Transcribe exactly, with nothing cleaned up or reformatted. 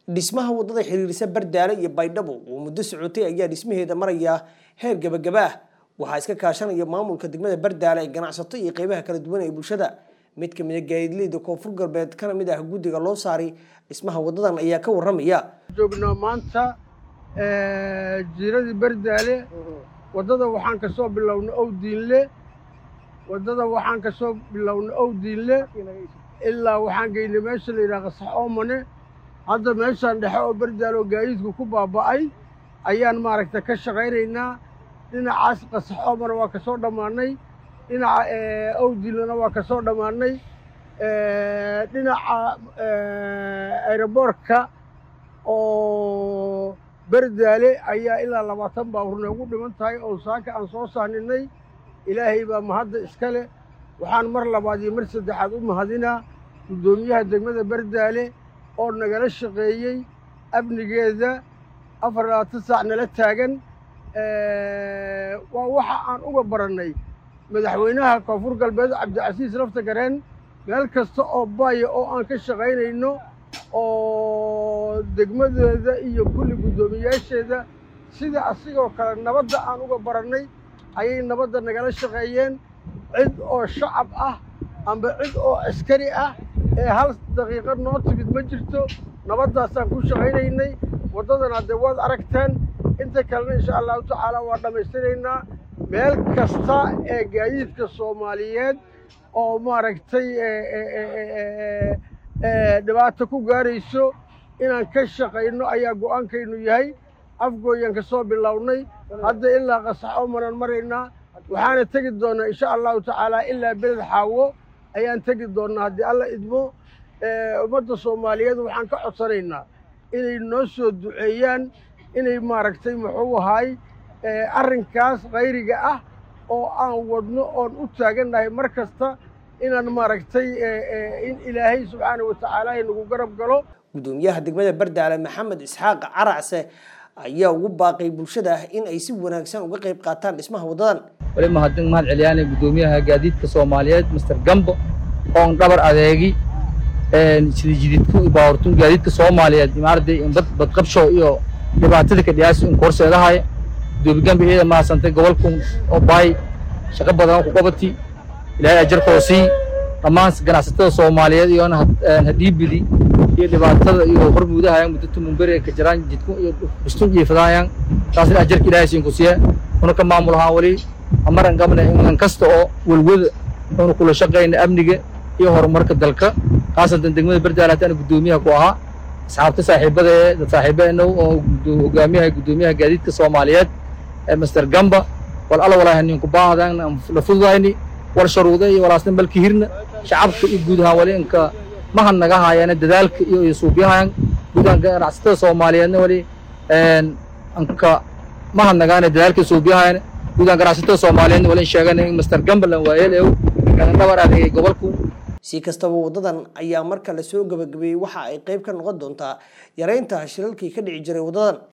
dhismaha wadada xiriirisa Bardaale iyo Baydhabo oo muddo socotay ayaa dhismaheeda maraya heer gabagaba ah waxa iska kaashanaya maamulka degmada Bardaale ee ganacsato iyo qaybaha kala duwan ee bulshada mid ka mid ah gaadiidleyda Koonfur Galbeed kana mid ah guddiga loo saaray dhismaha wadadan ayaa ka waramaya joogna maanta ee jiirada Bardaale wadada waxaan ka soo bilownay Owdiinle wadada waxaan ka soo bilownay Owdiinle ilaa waxaan geynay meesha la yiraahdo Saxoomane hadda meeshan dhexe oo Bardaale oo gaadiidku ku baaba'ay ayaan maaragtay ka shaqaynaynaa dhinacaas Saxoomane waa ka soo dhamaanay dhinaca ee Owdiinlena waa ka soo dhamaanay ee dhinaca aeroportka oo Bardaale ayaa ilaa labaatan baabuur ugu dhiman tahay oo saaka aan soo saaninay ilaahay baa mahad iska leh waxaan mar labaad iyo mar saddexaad u mahadinaa gudoomiyaha degmada Bardaale oo nagala shaqeeyay abnigeeda afar iyo labaatan saac nala taagan ee waa waxa aan uga baranay madaxweynaha Koonfur Galbeed Cabdicasiis Lafta Gareen meel kasta oo baaya oo aan ka shaqeynayno oo degmadeeda iyo kulli gudoomiyaasheeda sida asigoo kale nabadda aan uga baranay ayay nabadda nagala shaqeeyeen cid oo shacab ah amba cid oo askari ah ee hal daqiiqo noo timid ma jirto nabaddaasaan ku shaqaynaynay waddadan hadda waad aragteen inta kalena insha allahu tacaala waa dhammaystiraynaa meel kasta ee gaadiidka Soomaaliyeed oo maaragtay dhibaato ku gaarayso inaan ka shaqayno ayaa go'aankaynu yahay afgooyan ka soo bilownay hadda ilaa Saxoomane maraynaa waxaana tagi doonaa insha allahu tacaala ilaa beled xaawo ayaan tagi doonaa haddii alla idmo ummadda Soomaaliyeed waxaan ka codsanaynaa inay noo soo duceeyaan inay maaragtay muxuu ahaay arrinkaas qayriga ah oo aan wadno oon u taagannahay mar kasta inaan maaragtay in ilaahay subxaanahu wa tacaala nagu garab galo gudoomiyaha degmada Bardaale Maxamed Isxaaq Caracse ayaa ugu baaqay bulshada in ay si wanaagsan uga qayb qaataan dhismaha wadadan wali mahadin mahad celiyaan gudoomiyaha gaadiidka Soomaaliyeed Mister Gambo oo dhabar adeegi ee jididku baawartun gaadiidka Soomaaliyeed imaarday in bad bad qabsho iyo dhibaatada ka dhiyaas in korseedahay gudoomiyaha Gambo ee ma santay gobolku oo baay shaqo badan ku qabati ilaahay ajarkoosii dhammaan ganacsatada Soomaaliyeed iyo hadibidi iyo dhibaatada iyo hormuudaha muddo tumunbare ka jiraan jidku iyo bustun jiifadayaan taas ajarka ilaahay siin ku siiya una ka maamulaha wali amaran qabna in kasta oo walwada oo kula shaqeeyna amniga iyo horumarka dalka qaasatan degmada Bardaale tan gudoomiyaha ku ahaa asxaabta saaxiibada ee dad saaxiibadeena oo hogaamiyaha gudoomiyaha gaadiidka Soomaaliyeed ee Mister Gamba wal alla walaahi nin ku baahdan la fududayni war sharuuday walaasna balki hirna shacabka iyo gudaha wali inka mahan naga haayana dadaalka iyo suubiyahan gudaha ganacsatada Soomaaliyeedna wali een anka mahan nagaana dadaalka suubiyahan gudaha ganacsatada Soomaaliyeedna wali sheeganay Mister Gamba lan waayeel ee kana dhabar adeegay gobolku si kastaba wadadan ayaa marka la soo gabagabeeyay waxa ay qayb ka noqon doontaa yareynta shilalkii ka dhici jiray wadadan